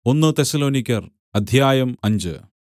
ഒന്ന് തെസ്സലോനിക്യർ അധ്യായം 5.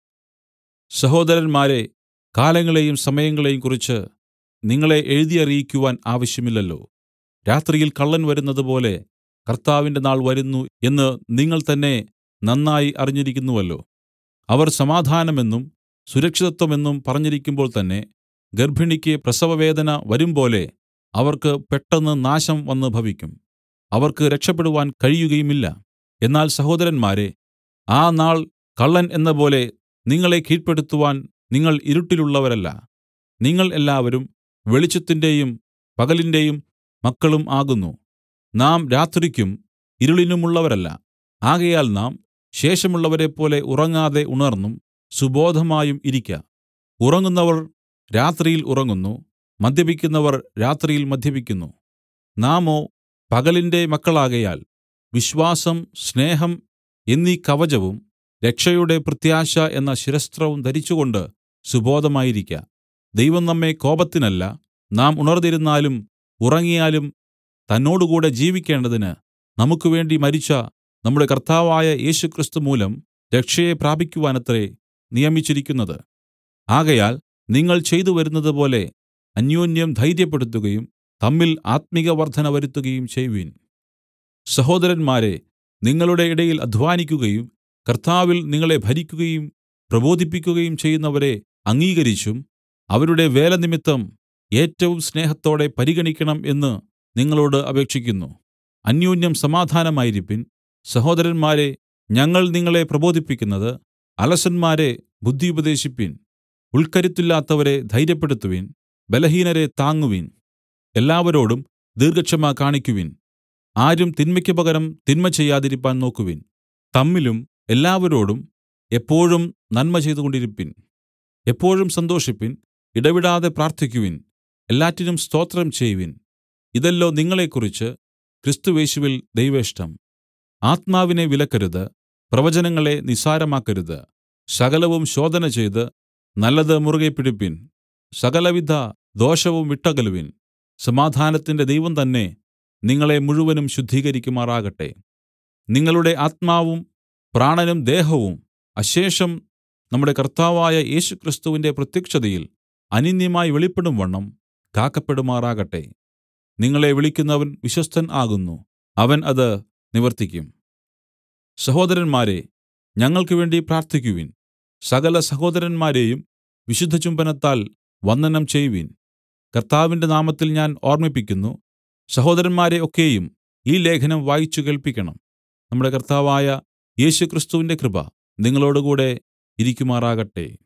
സഹോദരന്മാരേ, കാലങ്ങളെയും സമയങ്ങളെയും കുറിച്ച് നിങ്ങളെ എഴുതിയറിയിക്കുവാൻ ആവശ്യമില്ലല്ലോ. രാത്രിയിൽ കള്ളൻ വരുന്നതുപോലെ കർത്താവിന്റെ നാൾ വരുന്നു എന്ന് നിങ്ങൾ തന്നെ നന്നായി അറിഞ്ഞിരിക്കുന്നുവല്ലോ. അവർ സമാധാനമെന്നും സുരക്ഷിതത്വമെന്നും പറഞ്ഞിരിക്കുമ്പോൾ തന്നെ ഗർഭിണിക്ക് പ്രസവവേദന വരുംപോലെ അവർക്ക് പെട്ടെന്ന് നാശം വന്നു ഭവിക്കും. അവർക്ക് രക്ഷപ്പെടുവാൻ കഴിയുകയുമില്ല. എന്നാൽ സഹോദരന്മാരേ, ആ നാൾ കള്ളൻ എന്നപോലെ നിങ്ങളെ കീഴ്പ്പെടുത്തുവാൻ നിങ്ങൾ ഇരുട്ടിലുള്ളവരല്ല. നിങ്ങൾ എല്ലാവരും വെളിച്ചത്തിന്റെയും പകലിന്റെയും മക്കളും ആകുന്നു. നാം രാത്രിക്കും ഇരുളിനുമുള്ളവരല്ല. ആകയാൽ നാം ശേഷമുള്ളവരെപ്പോലെ ഉറങ്ങാതെ ഉണർന്നും സുബോധമായും ഇരിക്ക. ഉറങ്ങുന്നവർ രാത്രിയിൽ ഉറങ്ങുന്നു, മദ്യപിക്കുന്നവർ രാത്രിയിൽ മദ്യപിക്കുന്നു. നാമോ പകലിന്റെ മക്കളാകയാൽ വിശ്വാസം, സ്നേഹം എന്നീ കവചവും രക്ഷയുടെ പ്രത്യാശ എന്ന ശിരസ്ത്രവും ധരിച്ചുകൊണ്ട് സുബോധമായിരിക്ക. ദൈവം നമ്മെ കോപത്തിനല്ല, നാം ഉണർന്നിരുന്നാലും ഉറങ്ങിയാലും തന്നോടുകൂടെ ജീവിക്കേണ്ടതിന് നമുക്കുവേണ്ടി മരിച്ച നമ്മുടെ കർത്താവായ യേശുക്രിസ്തു മൂലം രക്ഷയെ പ്രാപിക്കുവാനത്രേ നിയമിച്ചിരിക്കുന്നത്. ആകയാൽ നിങ്ങൾ ചെയ്തു വരുന്നതുപോലെ അന്യോന്യം ധൈര്യപ്പെടുത്തുകയും തമ്മിൽ ആത്മിക വർദ്ധന വരുത്തുകയും ചെയ്‌വിൻ. സഹോദരന്മാരേ, നിങ്ങളുടെ ഇടയിൽ അദ്ധ്വാനിക്കുകയും കർത്താവിൽ നിങ്ങളെ ഭരിക്കുകയും പ്രബോധിപ്പിക്കുകയും ചെയ്യുന്നവരെ അംഗീകരിച്ചും അവരുടെ വേല നിമിത്തം ഏറ്റവും സ്നേഹത്തോടെ പരിഗണിക്കണം എന്ന് നിങ്ങളോട് അപേക്ഷിക്കുന്നു. അന്യോന്യം സമാധാനമായിരിപ്പിൻ. സഹോദരന്മാരേ, ഞങ്ങൾ നിങ്ങളെ പ്രബോധിപ്പിക്കുന്നത് അലസന്മാരെ ബുദ്ധി ഉപദേശിപ്പിൻ, ഉൾക്കരുത്തില്ലാത്തവരെ ധൈര്യപ്പെടുത്തുവിൻ, ബലഹീനരെ താങ്ങുവിൻ. എല്ലാവരോടും ദീർഘക്ഷമ കാണിക്കുവിൻ. ആരും തിന്മയ്ക്ക് പകരം തിന്മ ചെയ്യാതിരിപ്പാൻ നോക്കുവിൻ. തമ്മിലും എല്ലാവരോടും എപ്പോഴും നന്മ ചെയ്തുകൊണ്ടിരിപ്പിൻ. എപ്പോഴും സന്തോഷിപ്പിൻ, ഇടവിടാതെ പ്രാർത്ഥിക്കുവിൻ, എല്ലാറ്റിനും സ്തോത്രം ചെയ്‌വിൻ. ഇതല്ലോ നിങ്ങളെക്കുറിച്ച് ക്രിസ്തുയേശുവിൽ ദൈവേഷ്ടം. ആത്മാവിനെ വിലക്കരുത്, പ്രവചനങ്ങളെ നിസ്സാരമാക്കരുത്. സകലവും ശോധന ചെയ്ത് നല്ലത് മുറുകെ പിടിപ്പിൻ. സകലവിധ ദോഷവും വിട്ടകലുവിൻ. സമാധാനത്തിന്റെ ദൈവം തന്നെ നിങ്ങളെ മുഴുവനും ശുദ്ധീകരിക്കുമാറാകട്ടെ. നിങ്ങളുടെ ആത്മാവും പ്രാണനും ദേഹവും അശേഷം നമ്മുടെ കർത്താവായ യേശുക്രിസ്തുവിന്റെ പ്രത്യക്ഷതയിൽ അനിന്യമായി വെളിപ്പെടുംവണ്ണം കാക്കപ്പെടുമാറാകട്ടെ. നിങ്ങളെ വിളിക്കുന്നവൻ വിശ്വസ്തൻ ആകുന്നു, അവൻ അത് നിവർത്തിക്കും. സഹോദരന്മാരേ, ഞങ്ങൾക്ക് വേണ്ടി പ്രാർത്ഥിക്കുവിൻ. സകല സഹോദരന്മാരെയും വിശുദ്ധചുംബനത്താൽ വന്ദനം ചെയ്‌വിൻ. കർത്താവിന്റെ നാമത്തിൽ ഞാൻ ഓർമ്മിപ്പിക്കുന്നു. സഹോദരന്മാരെ ഒക്കെയും ഈ ലേഖനം വായിച്ചു കേൾപ്പിക്കണം. നമ്മുടെ കർത്താവായ യേശുക്രിസ്തുവിന്റെ കൃപ നിങ്ങളോടുകൂടെ ഇരിക്കുമാറാകട്ടെ.